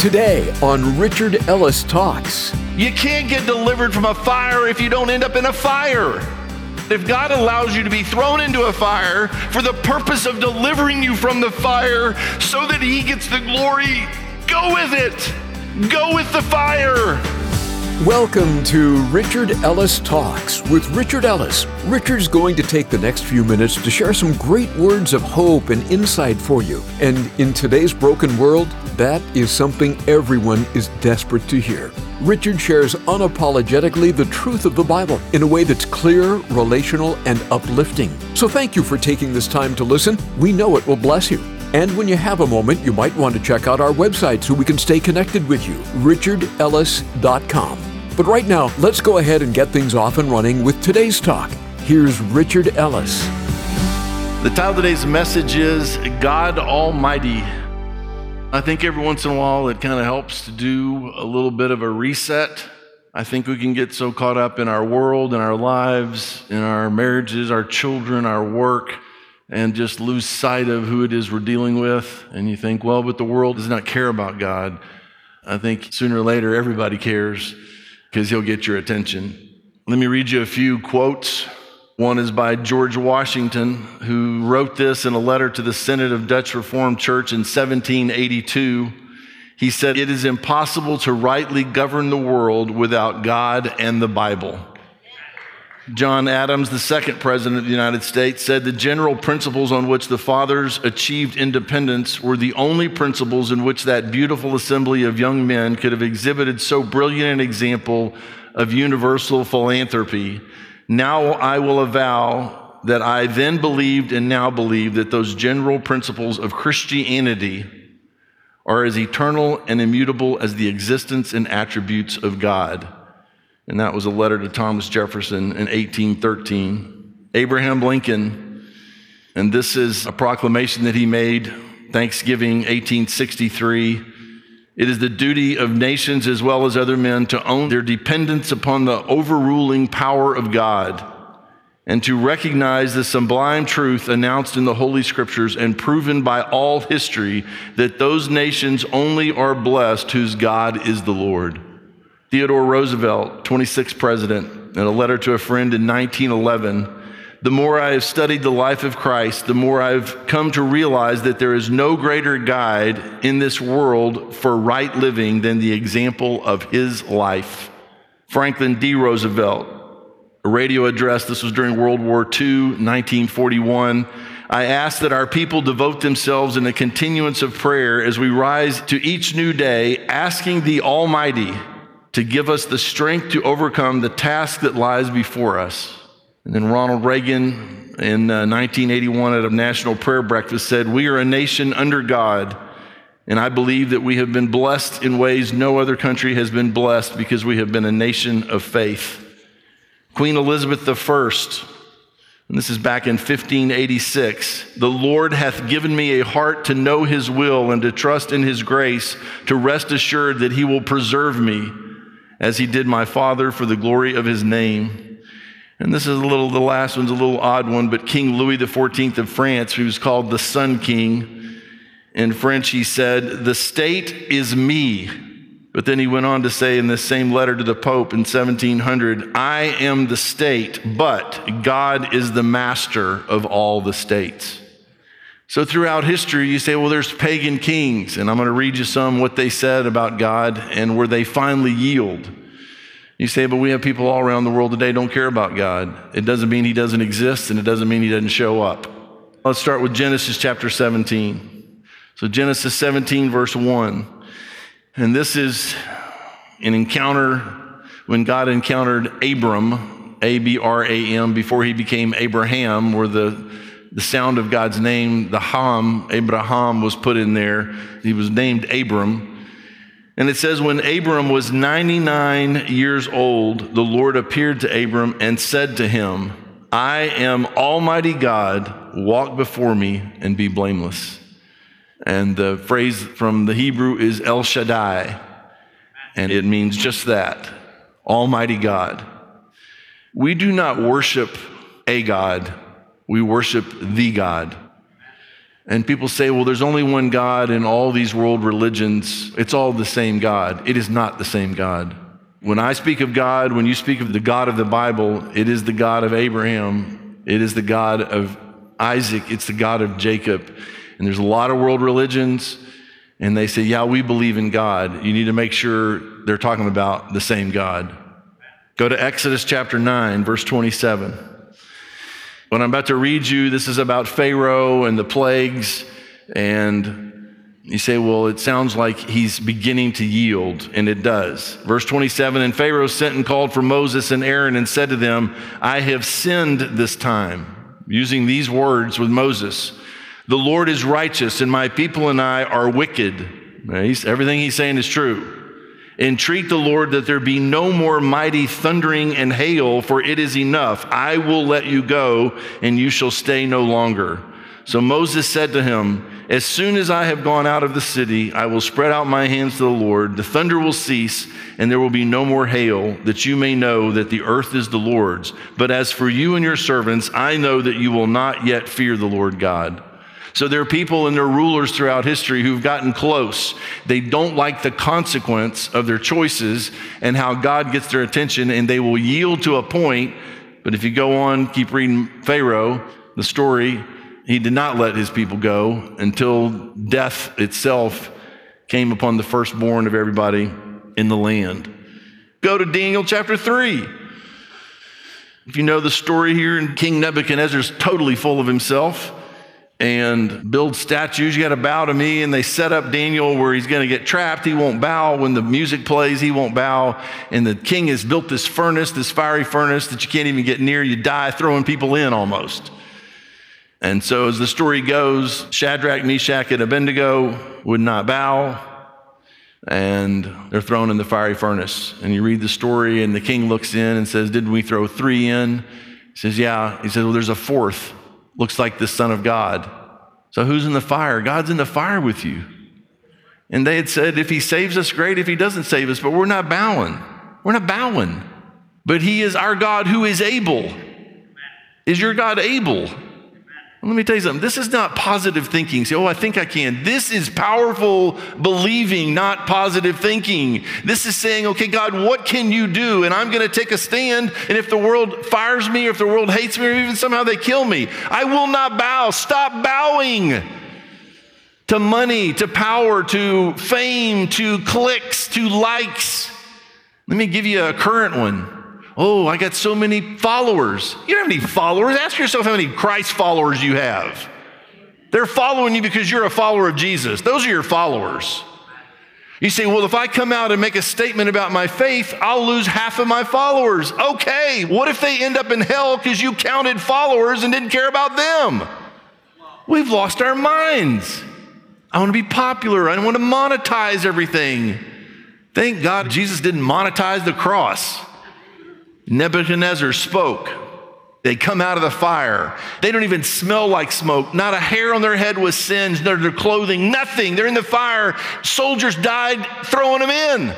Today on Richard Ellis Talks. You can't get delivered from a fire if you don't end up in a fire. If God allows you to be thrown into a fire for the purpose of delivering you from the fire so that He gets the glory, go with it. Go with the fire. Welcome to Richard Ellis Talks with Richard Ellis. Richard's going to take the next few minutes to share some great words of hope and insight for you. And in today's broken world, that is something everyone is desperate to hear. Richard shares unapologetically the truth of the Bible in a way that's clear, relational, and uplifting. So thank you for taking this time to listen. We know it will bless you. And when you have a moment, you might want to check out our website so we can stay connected with you, richardellis.com. But right now, let's go ahead and get things off and running with today's talk. Here's Richard Ellis. The title of today's message is God Almighty. I think every once in a while it kind of helps to do a little bit of a reset. I think we can get so caught up in our world, in our lives, in our marriages, our children, our work, and just lose sight of who it is we're dealing with. And you think, well, but the world does not care about God. I think sooner or later everybody cares because He'll get your attention. Let me read you a few quotes. One is by George Washington, who wrote this in a letter to the Synod of Dutch Reformed Church in 1782. He said, "It is impossible to rightly govern the world without God and the Bible." John Adams, the second president of the United States, said the general principles on which the fathers achieved independence were the only principles in which that beautiful assembly of young men could have exhibited so brilliant an example of universal philanthropy. Now I will avow that I then believed and now believe that those general principles of Christianity are as eternal and immutable as the existence and attributes of God. And that was a letter to Thomas Jefferson in 1813. Abraham Lincoln, and this is a proclamation that he made, Thanksgiving 1863. "It is the duty of nations as well as other men to own their dependence upon the overruling power of God and to recognize the sublime truth announced in the Holy Scriptures and proven by all history that those nations only are blessed whose God is the Lord." Theodore Roosevelt, 26th president, in a letter to a friend in 1911, "The more I have studied the life of Christ, the more I've come to realize that there is no greater guide in this world for right living than the example of His life." Franklin D. Roosevelt, a radio address, this was during World War II, 1941, "I ask that our people devote themselves in a continuance of prayer as we rise to each new day, asking the Almighty to give us the strength to overcome the task that lies before us." And then Ronald Reagan in 1981 at a national prayer breakfast said, "We are a nation under God, and I believe that we have been blessed in ways no other country has been blessed because we have been a nation of faith." Queen Elizabeth I, and this is back in 1586, "The Lord hath given me a heart to know His will and to trust in His grace, to rest assured that He will preserve me, as He did my father, for the glory of His name." And this is the last one's a little odd one, but King Louis XIV of France, who's called the Sun King, in French he said, "The state is me." But then he went on to say in this same letter to the Pope in 1700, "I am the state, but God is the master of all the states." So throughout history, you say, well, there's pagan kings, and I'm going to read you some what they said about God and where they finally yield. You say, but we have people all around the world today don't care about God. It doesn't mean He doesn't exist, and it doesn't mean He doesn't show up. Let's start with Genesis chapter 17. So Genesis 17, verse 1. And this is an encounter when God encountered Abram, A-B-R-A-M, before he became Abraham, where the sound of God's name, the Ham, Abraham, was put in there. He was named Abram. And it says, when Abram was 99 years old, the Lord appeared to Abram and said to him, "I am Almighty God, walk before me and be blameless." And the phrase from the Hebrew is El Shaddai, and it means just that, Almighty God. We do not worship a God, we worship the God. And people say, well, there's only one God in all these world religions. It's all the same God. It is not the same God. When I speak of God, when you speak of the God of the Bible, it is the God of Abraham. It is the God of Isaac. It's the God of Jacob. And there's a lot of world religions, and they say, yeah, we believe in God. You need to make sure they're talking about the same God. Go to Exodus chapter 9, verse 27. What I'm about to read you, this is about Pharaoh and the plagues, and you say, well, it sounds like he's beginning to yield, and it does. Verse 27, and Pharaoh sent and called for Moses and Aaron and said to them, I have sinned this time, using these words with Moses. The Lord is righteous, and my people and I are wicked. Everything he's saying is true. Entreat the Lord that there be no more mighty thundering and hail, for it is enough. I will let you go, and you shall stay no longer. So Moses said to him, as soon as I have gone out of the city, I will spread out my hands to the Lord. The thunder will cease, and there will be no more hail, that you may know that the earth is the Lord's. But as for you and your servants, I know that you will not yet fear the Lord God. So there are people and their rulers throughout history who've gotten close. They don't like the consequence of their choices and how God gets their attention, and they will yield to a point. But if you go on, keep reading Pharaoh, the story, he did not let his people go until death itself came upon the firstborn of everybody in the land. Go to Daniel chapter 3. If you know the story here, King Nebuchadnezzar's totally full of himself and build statues. You got to bow to me. And they set up Daniel where he's going to get trapped. He won't bow. When the music plays, he won't bow. And the king has built this furnace, this fiery furnace that you can't even get near. You die throwing people in almost. And so as the story goes, Shadrach, Meshach, and Abednego would not bow. And they're thrown in the fiery furnace. And you read the story, and the king looks in and says, didn't we throw 3 in? He says, yeah. He says, well, there's a 4th. Looks like the Son of God. So who's in the fire? God's in the fire with you. And they had said, if he saves us, great. If he doesn't save us, but we're not bowing. We're not bowing. But he is our God who is able. Is your God able? Let me tell you something. This is not positive thinking. Say, oh, I think I can. This is powerful believing, not positive thinking. This is saying, okay, God, what can you do? And I'm going to take a stand. And if the world fires me, or if the world hates me, or even somehow they kill me, I will not bow. Stop bowing to money, to power, to fame, to clicks, to likes. Let me give you a current one. Oh, I got so many followers. You don't have any followers. Ask yourself how many Christ followers you have. They're following you because you're a follower of Jesus. Those are your followers. You say, well, if I come out and make a statement about my faith, I'll lose half of my followers. Okay, what if they end up in hell because you counted followers and didn't care about them? We've lost our minds. I want to be popular. I want to monetize everything. Thank God Jesus didn't monetize the cross. Nebuchadnezzar spoke. They come out of the fire. They don't even smell like smoke. Not a hair on their head was singed, their clothing, nothing. They're in the fire. Soldiers died throwing them in.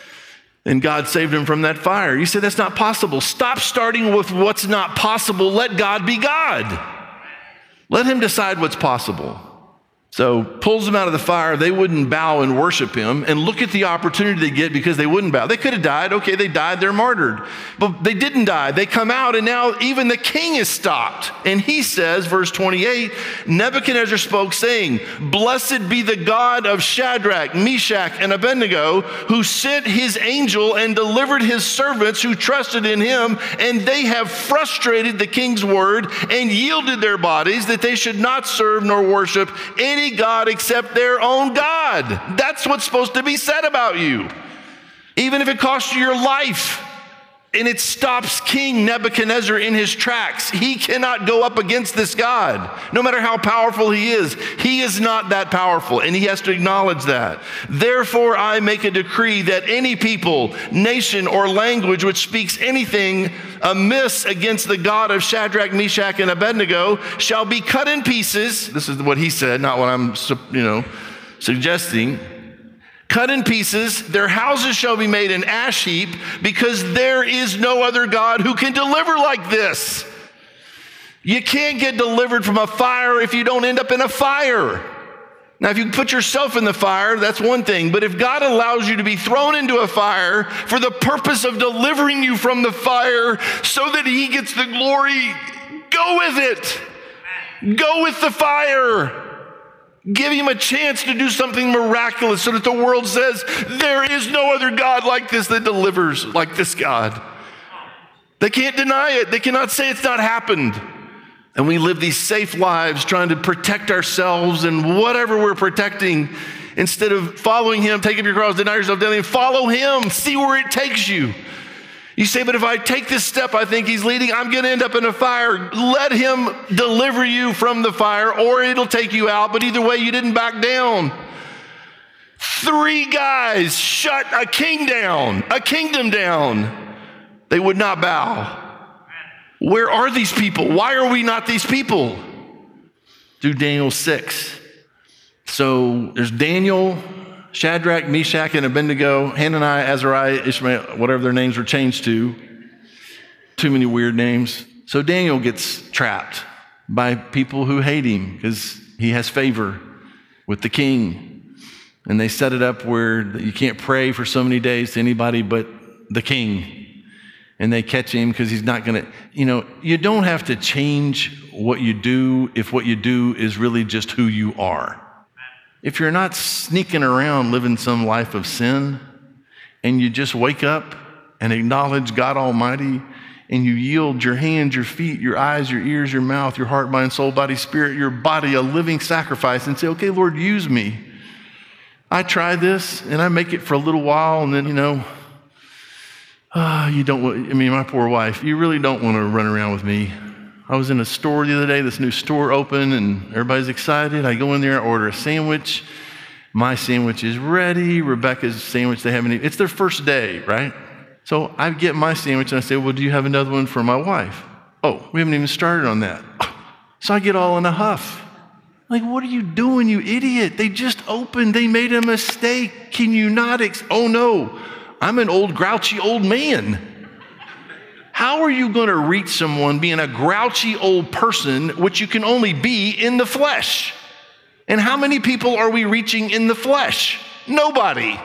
And God saved them from that fire. You say that's not possible. Stop starting with what's not possible. Let God be God. Let him decide what's possible. So pulls them out of the fire. They wouldn't bow and worship him. And look at the opportunity they get because they wouldn't bow. They could have died. Okay, they died. They're martyred. But they didn't die. They come out, and now even the king is stopped. And he says, verse 28, Nebuchadnezzar spoke, saying, blessed be the God of Shadrach, Meshach, and Abednego, who sent his angel and delivered his servants who trusted in him. And they have frustrated the king's word and yielded their bodies that they should not serve nor worship any God except their own God. That's what's supposed to be said about you. Even if it costs you your life. And it stops King Nebuchadnezzar in his tracks. He cannot go up against this God. No matter how powerful he is not that powerful. And he has to acknowledge that. Therefore, I make a decree that any people, nation, or language which speaks anything amiss against the God of Shadrach, Meshach, and Abednego shall be cut in pieces. This is what he said, not what I'm suggesting. Cut in pieces, their houses shall be made an ash heap, because there is no other God who can deliver like this. You can't get delivered from a fire if you don't end up in a fire. Now, if you put yourself in the fire, that's one thing. But if God allows you to be thrown into a fire for the purpose of delivering you from the fire so that he gets the glory, go with it. Go with the fire. Give him a chance to do something miraculous so that the world says, there is no other God like this that delivers like this God. They can't deny it. They cannot say it's not happened. And we live these safe lives trying to protect ourselves and whatever we're protecting instead of following him. Take up your cross, deny yourself daily, and follow him. See where it takes you. You say, but if I take this step I think he's leading, I'm going to end up in a fire. Let him deliver you from the fire or it'll take you out. But either way, you didn't back down. 3 guys shut a kingdom down. They would not bow. Where are these people? Why are we not these people? Do Daniel 6. So there's Daniel, Shadrach, Meshach, and Abednego, Hananiah, Azariah, Ishmael, whatever their names were changed to. Too many weird names. So Daniel gets trapped by people who hate him because he has favor with the king. And they set it up where you can't pray for so many days to anybody but the king. And they catch him because he's not going to, you don't have to change what you do if what you do is really just who you are. If you're not sneaking around living some life of sin and you just wake up and acknowledge God Almighty and you yield your hands, your feet, your eyes, your ears, your mouth, your heart, mind, soul, body, spirit, your body, a living sacrifice and say, okay, Lord, use me. I try this and I make it for a little while and then, my poor wife, you really don't want to run around with me. I was in a store the other day, this new store opened, and everybody's excited. I go in there, I order a sandwich. My sandwich is ready. Rebecca's sandwich, they haven't eaten. It's their first day, right? So I get my sandwich, and I say, well, do you have another one for my wife? Oh, we haven't even started on that. So I get all in a huff. Like, what are you doing, you idiot? They just opened. They made a mistake. Can you not? Oh, no. I'm an old, grouchy old man. How are you going to reach someone being a grouchy old person, which you can only be in the flesh? And how many people are we reaching in the flesh? Nobody.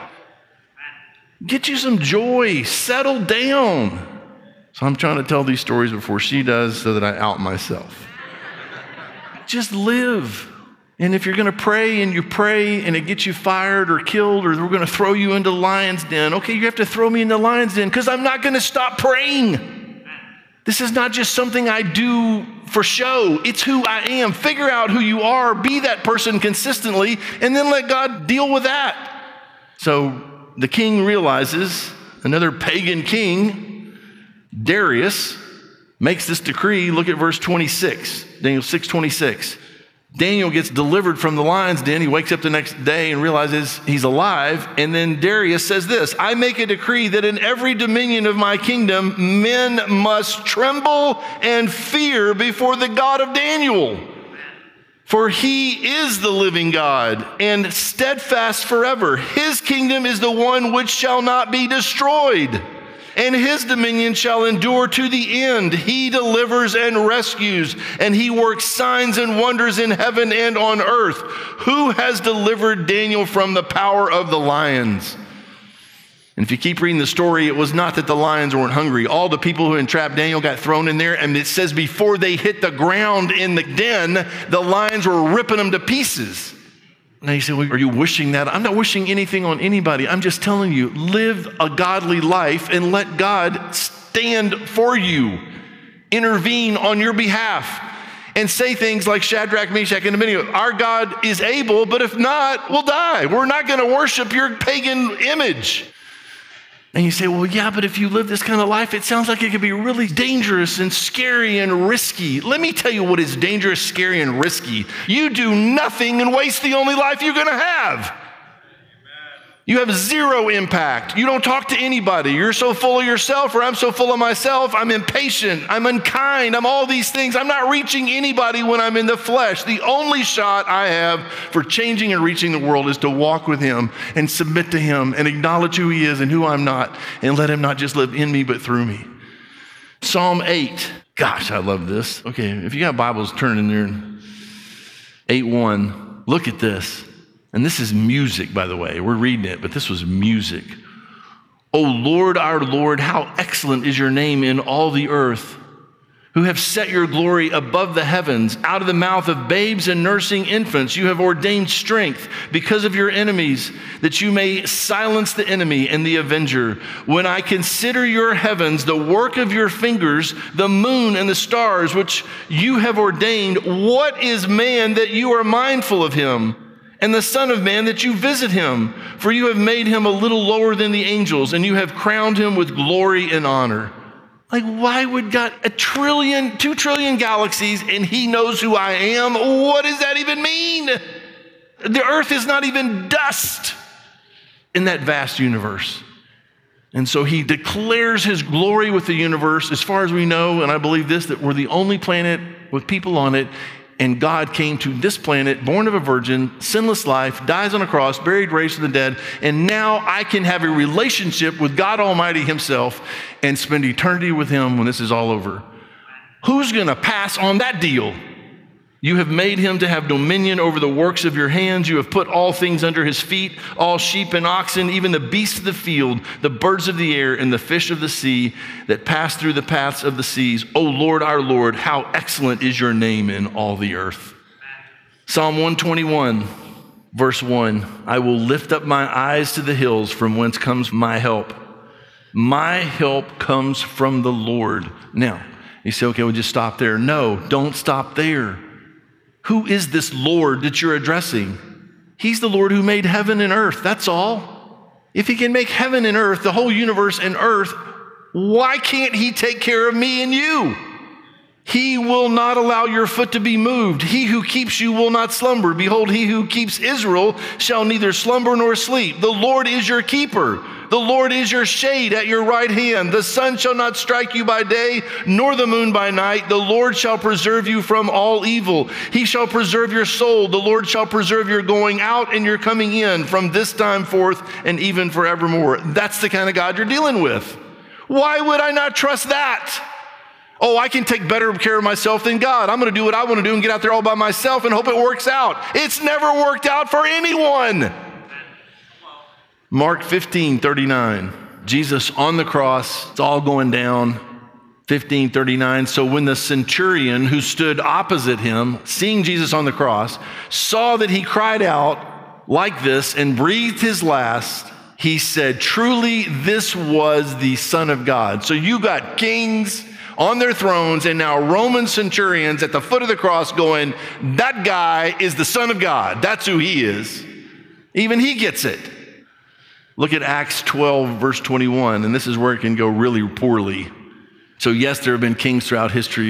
Get you some joy. Settle down. So I'm trying to tell these stories before she does so that I out myself. Just live. And if you're going to pray and you pray and it gets you fired or killed or we're going to throw you into the lion's den, okay, you have to throw me in the lion's den because I'm not going to stop praying. This is not just something I do for show. It's who I am. Figure out who you are, be that person consistently, and then let God deal with that. So the king realizes, another pagan king, Darius, makes this decree. Look at verse 26, Daniel 6:26. Daniel gets delivered from the lion's den. He wakes up the next day and realizes he's alive. And then Darius says this, I make a decree that in every dominion of my kingdom, men must tremble and fear before the God of Daniel. For he is the living God and steadfast forever. His kingdom is the one which shall not be destroyed. And his dominion shall endure to the end. He delivers and rescues, and he works signs and wonders in heaven and on earth. Who has delivered Daniel from the power of the lions? And if you keep reading the story, it was not that the lions weren't hungry. All the people who entrapped Daniel got thrown in there, and it says before they hit the ground in the den, the lions were ripping them to pieces. Now you say, well, are you wishing that? I'm not wishing anything on anybody. I'm just telling you, live a godly life and let God stand for you, intervene on your behalf, and say things like Shadrach, Meshach, and Abednego. Our God is able, but if not, we'll die. We're not going to worship your pagan image. And you say, well, yeah, but if you live this kind of life, it sounds like it could be really dangerous and scary and risky. Let me tell you what is dangerous, scary, and risky. You do nothing and waste the only life you're going to have. You have zero impact. You don't talk to anybody. You're so full of yourself, or I'm so full of myself. I'm impatient. I'm unkind. I'm all these things. I'm not reaching anybody when I'm in the flesh. The only shot I have for changing and reaching the world is to walk with him and submit to him and acknowledge who he is and who I'm not, and let him not just live in me, but through me. Psalm 8, Gosh, I love this. Okay, if you got Bibles, turn in there. 8:1. Look at this. And this is music, by the way. We're reading it, but this was music. O Lord, our Lord, how excellent is your name in all the earth, who have set your glory above the heavens. Out of the mouth of babes and nursing infants, you have ordained strength because of your enemies, that you may silence the enemy and the avenger. When I consider your heavens, the work of your fingers, the moon and the stars, which you have ordained, what is man that you are mindful of him? And the Son of Man that you visit him? For you have made him a little lower than the angels, and you have crowned him with glory and honor. Like, why would God, 2 trillion galaxies, and he knows who I am? What does that even mean? The earth is not even dust in that vast universe. And so he declares his glory with the universe, as far as we know, and I believe this, that we're the only planet with people on it. And God came to this planet, born of a virgin, sinless life, dies on a cross, buried, raised from the dead, and now I can have a relationship with God Almighty himself and spend eternity with him when this is all over. Who's going to pass on that deal? You have made him to have dominion over the works of your hands. You have put all things under his feet, all sheep and oxen, even the beasts of the field, the birds of the air, and the fish of the sea that pass through the paths of the seas. O Lord, our Lord, how excellent is your name in all the earth. Psalm 121, verse 1, I will lift up my eyes to the hills from whence comes my help. My help comes from the Lord. Now, you say, okay, we'll just stop there. No, don't stop there. Who is this Lord that you're addressing? He's the Lord who made heaven and earth, that's all. If he can make heaven and earth, the whole universe and earth, why can't he take care of me and you? He will not allow your foot to be moved. He who keeps you will not slumber. Behold, he who keeps Israel shall neither slumber nor sleep. The Lord is your keeper. The Lord is your shade at your right hand. The sun shall not strike you by day, nor the moon by night. The Lord shall preserve you from all evil. He shall preserve your soul. The Lord shall preserve your going out and your coming in from this time forth and even forevermore. That's the kind of God you're dealing with. Why would I not trust that? Oh, I can take better care of myself than God. I'm going to do what I want to do and get out there all by myself and hope it works out. It's never worked out for anyone. Mark 15:39, Jesus on the cross, it's all going down. 15:39, so when the centurion who stood opposite him, seeing Jesus on the cross, saw that he cried out like this and breathed his last, he said, truly this was the Son of God. So you got kings on their thrones and now Roman centurions at the foot of the cross going, that guy is the Son of God. That's who he is. Even he gets it. Look at Acts 12, verse 21, and this is where it can go really poorly. So yes, there have been kings throughout history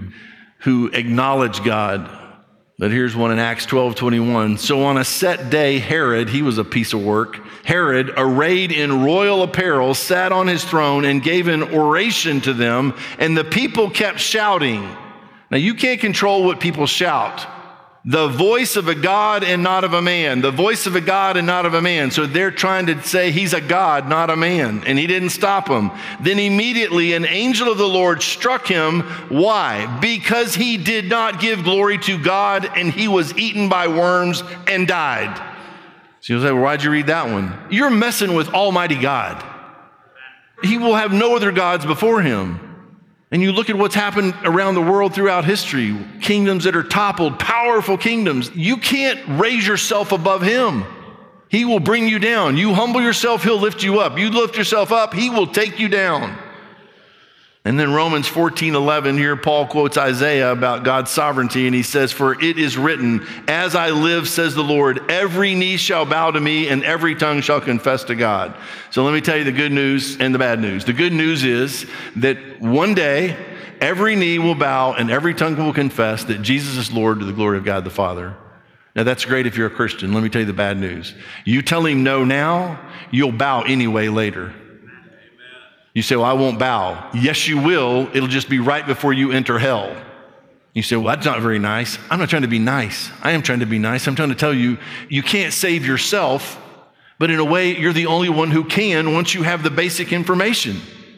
who acknowledge God, but here's one in Acts 12:21. So on a set day, Herod, he was a piece of work, Herod, arrayed in royal apparel, sat on his throne and gave an oration to them, and the people kept shouting. Now you can't control what people shout. The voice of a God and not of a man. The voice of a God and not of a man. So they're trying to say he's a God, not a man. And he didn't stop them. Then immediately an angel of the Lord struck him. Why? Because he did not give glory to God and he was eaten by worms and died. So you'll say, well, why'd you read that one? You're messing with Almighty God. He will have no other gods before him. And you look at what's happened around the world throughout history, kingdoms that are toppled, powerful kingdoms. You can't raise yourself above him. He will bring you down. You humble yourself, he'll lift you up. You lift yourself up, he will take you down. And then Romans 14:11, here Paul quotes Isaiah about God's sovereignty, and he says, for it is written, as I live, says the Lord, every knee shall bow to me and every tongue shall confess to God. So let me tell you the good news and the bad news. The good news is that one day, every knee will bow and every tongue will confess that Jesus is Lord to the glory of God the Father. Now that's great if you're a Christian. Let me tell you the bad news. You tell him no now, you'll bow anyway later. You say, well, I won't bow. Yes, you will. It'll just be right before you enter hell. You say, well, that's not very nice. I'm not trying to be nice. I am trying to be nice. I'm trying to tell you, you can't save yourself, but in a way, you're the only one who can once you have the basic information.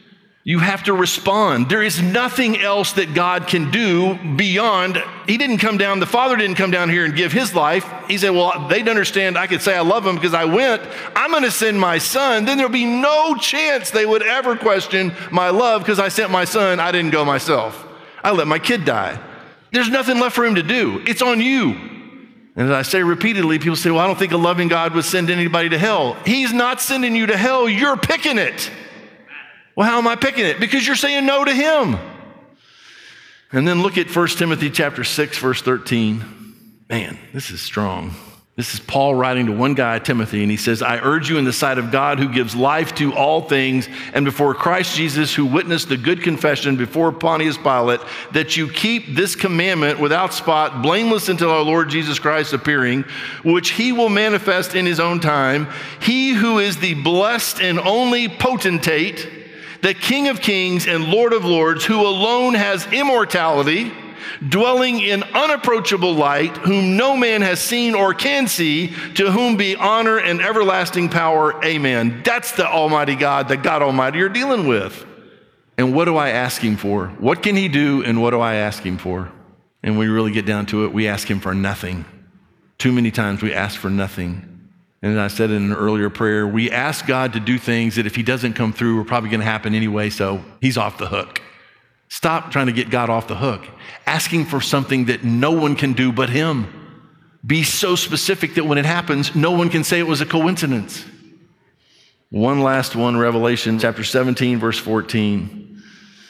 You have to respond. There is nothing else that God can do beyond, he didn't come down, the Father didn't come down here and give his life. He said, well, they'd understand I could say I love them because I went. I'm going to send my son. Then there'll be no chance they would ever question my love because I sent my son. I didn't go myself. I let my kid die. There's nothing left for him to do. It's on you. And as I say repeatedly, people say, well, I don't think a loving God would send anybody to hell. He's not sending you to hell. You're picking it. Well, how am I picking it? Because you're saying no to him. And then look at 1 Timothy chapter 6, verse 13. Man, this is strong. This is Paul writing to one guy, Timothy, and he says, I urge you in the sight of God who gives life to all things and before Christ Jesus who witnessed the good confession before Pontius Pilate, that you keep this commandment without spot, blameless until our Lord Jesus Christ appearing, which he will manifest in his own time. He who is the blessed and only potentate, the King of kings and Lord of lords, who alone has immortality, dwelling in unapproachable light, whom no man has seen or can see, to whom be honor and everlasting power. Amen. That's the Almighty God, the God Almighty you're dealing with. And what do I ask him for? What can he do and what do I ask him for? And when we really get down to it, we ask him for nothing. Too many times we ask for nothing. And as I said in an earlier prayer, we ask God to do things that if he doesn't come through, are probably going to happen anyway, so he's off the hook. Stop trying to get God off the hook. Asking for something that no one can do but him. Be so specific that when it happens, no one can say it was a coincidence. One last one, Revelation chapter 17, verse 14.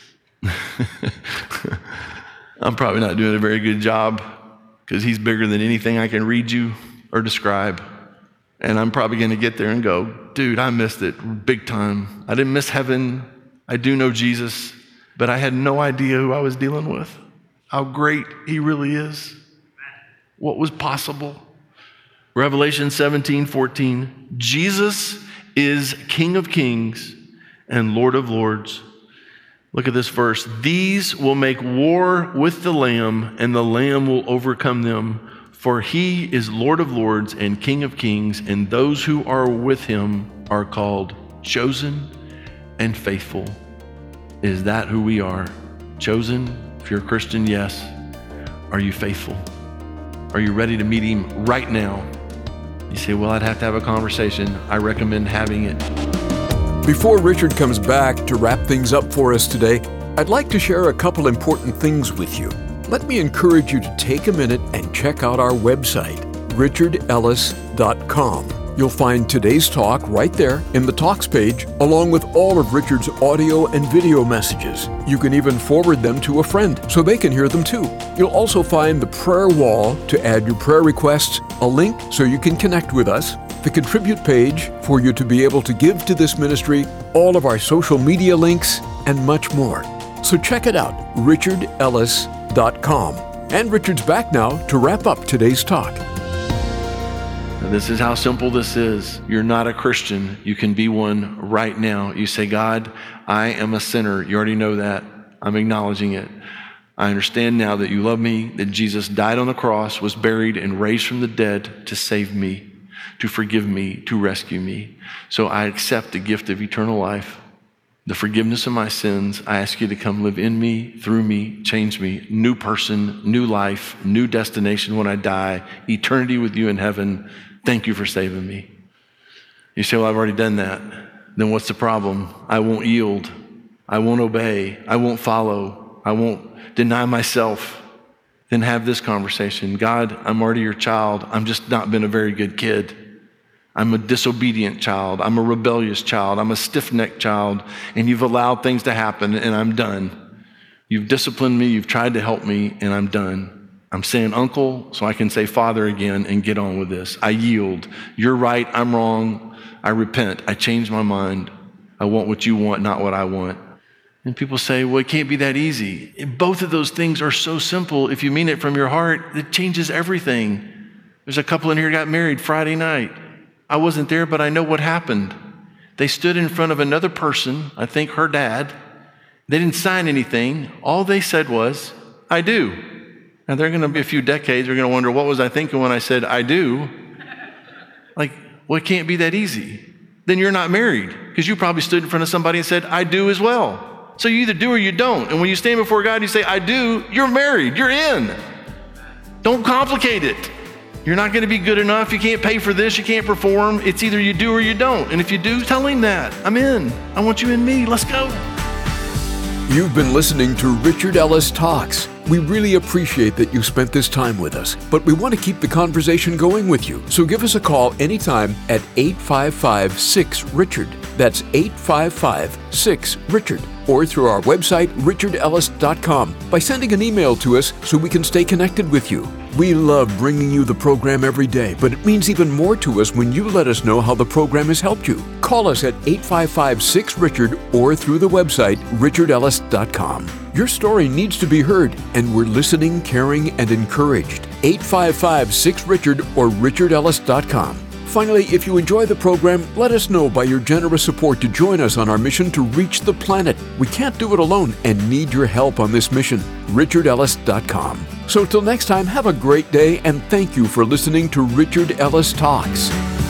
I'm probably not doing a very good job because he's bigger than anything I can read you or describe. And I'm probably going to get there and go, dude, I missed it big time. I didn't miss heaven. I do know Jesus, but I had no idea who I was dealing with, how great he really is, what was possible. Revelation 17:14, Jesus is King of kings and Lord of lords. Look at this verse. These will make war with the Lamb, and the Lamb will overcome them. For he is Lord of lords and King of kings, and those who are with him are called chosen and faithful. Is that who we are? Chosen? If you're a Christian, yes. Are you faithful? Are you ready to meet him right now? You say, well, I'd have to have a conversation. I recommend having it. Before Richard comes back to wrap things up for us today, I'd like to share a couple important things with you. Let me encourage you to take a minute and check out our website, richardellis.com. You'll find today's talk right there in the Talks page, along with all of Richard's audio and video messages. You can even forward them to a friend so they can hear them too. You'll also find the prayer wall to add your prayer requests, a link so you can connect with us, the contribute page for you to be able to give to this ministry, all of our social media links, and much more. So check it out, richardellis.com. And Richard's back now to wrap up today's talk. Now, this is how simple this is. You're not a Christian. You can be one right now. You say, God, I am a sinner. You already know that. I'm acknowledging it. I understand now that you love me, that Jesus died on the cross, was buried, and raised from the dead to save me, to forgive me, to rescue me. So I accept the gift of eternal life, the forgiveness of my sins. I ask you to come live in me, through me, change me, new person, new life, new destination when I die, eternity with you in heaven. Thank you for saving me. You say, well, I've already done that. Then what's the problem? I won't yield. I won't obey. I won't follow. I won't deny myself. Then have this conversation. God, I'm already your child. I'm just not been a very good kid. I'm a disobedient child. I'm a rebellious child. I'm a stiff-necked child. And you've allowed things to happen, and I'm done. You've disciplined me. You've tried to help me, and I'm done. I'm saying uncle so I can say father again and get on with this. I yield. You're right. I'm wrong. I repent. I change my mind. I want what you want, not what I want. And people say, well, it can't be that easy. Both of those things are so simple. If you mean it from your heart, it changes everything. There's a couple in here who got married Friday night. I wasn't there, but I know what happened. They stood in front of another person, I think her dad. They didn't sign anything. All they said was, I do. Now, they're going to be a few decades. They're going to wonder, what was I thinking when I said, I do? Like, well, it can't be that easy. Then you're not married because you probably stood in front of somebody and said, I do as well. So you either do or you don't. And when you stand before God and you say, I do, you're married, you're in. Don't complicate it. You're not going to be good enough. You can't pay for this. You can't perform. It's either you do or you don't. And if you do, tell him that. I'm in. I want you in me. Let's go. You've been listening to Richard Ellis Talks. We really appreciate that you spent this time with us, but we want to keep the conversation going with you. So give us a call anytime at 855-6-RICHARD. That's 855-6-RICHARD. Or through our website, richardellis.com, by sending an email to us so we can stay connected with you. We love bringing you the program every day, but it means even more to us when you let us know how the program has helped you. Call us at 855-6-RICHARD or through the website, richardellis.com. Your story needs to be heard, and we're listening, caring, and encouraged. 855-6-RICHARD or richardellis.com. Finally, if you enjoy the program, let us know by your generous support to join us on our mission to reach the planet. We can't do it alone and need your help on this mission. richardellis.com. So till next time, have a great day, and thank you for listening to Richard Ellis Talks.